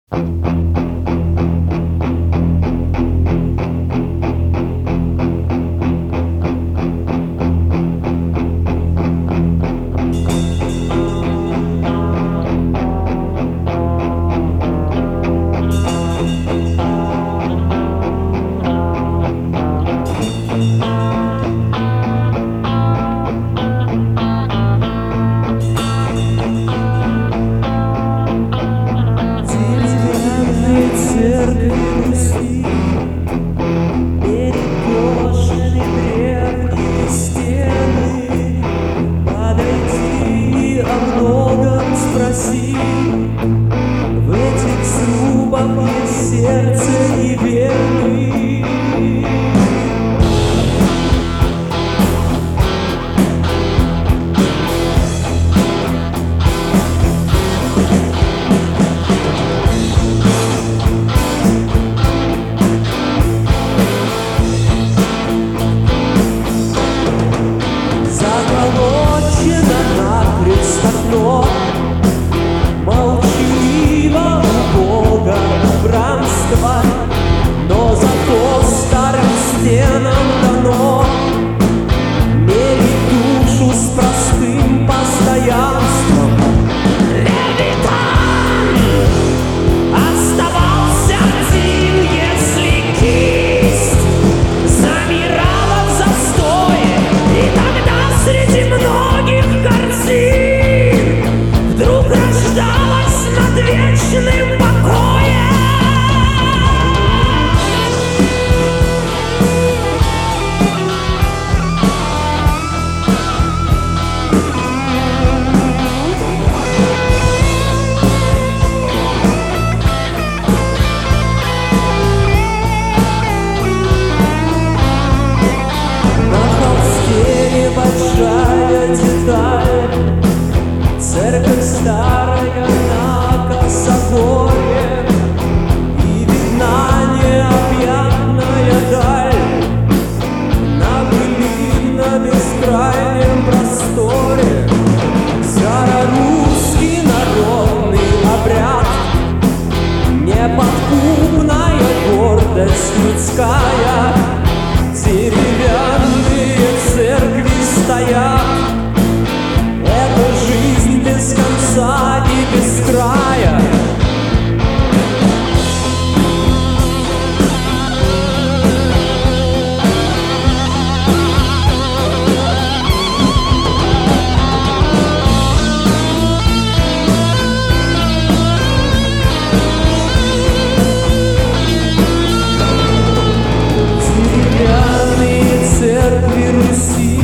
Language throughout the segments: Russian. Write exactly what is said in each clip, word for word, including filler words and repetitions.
В этих срубах есть сердце и веры. Заколочено накрест окно, молчаливо у Бога убранство, но зато старым стенам дано мерить душу с простым постоянством. Левитан оставался один, если кисть замирала в застое, и тогда среди многих картин вдруг рождалась над вечным покоем. На холсте небольшая деталь, церковь старая на косогоре, и видна необъятная даль на былинно бескрайнем просторе. Старорусский народный обряд, неподкупная гордость людская, деревянные церкви стоят. Это жизнь без конца и без края. Деревянные церкви Руси,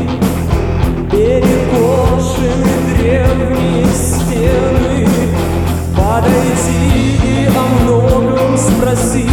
перекошены древние стены. Подойди и о многом спроси.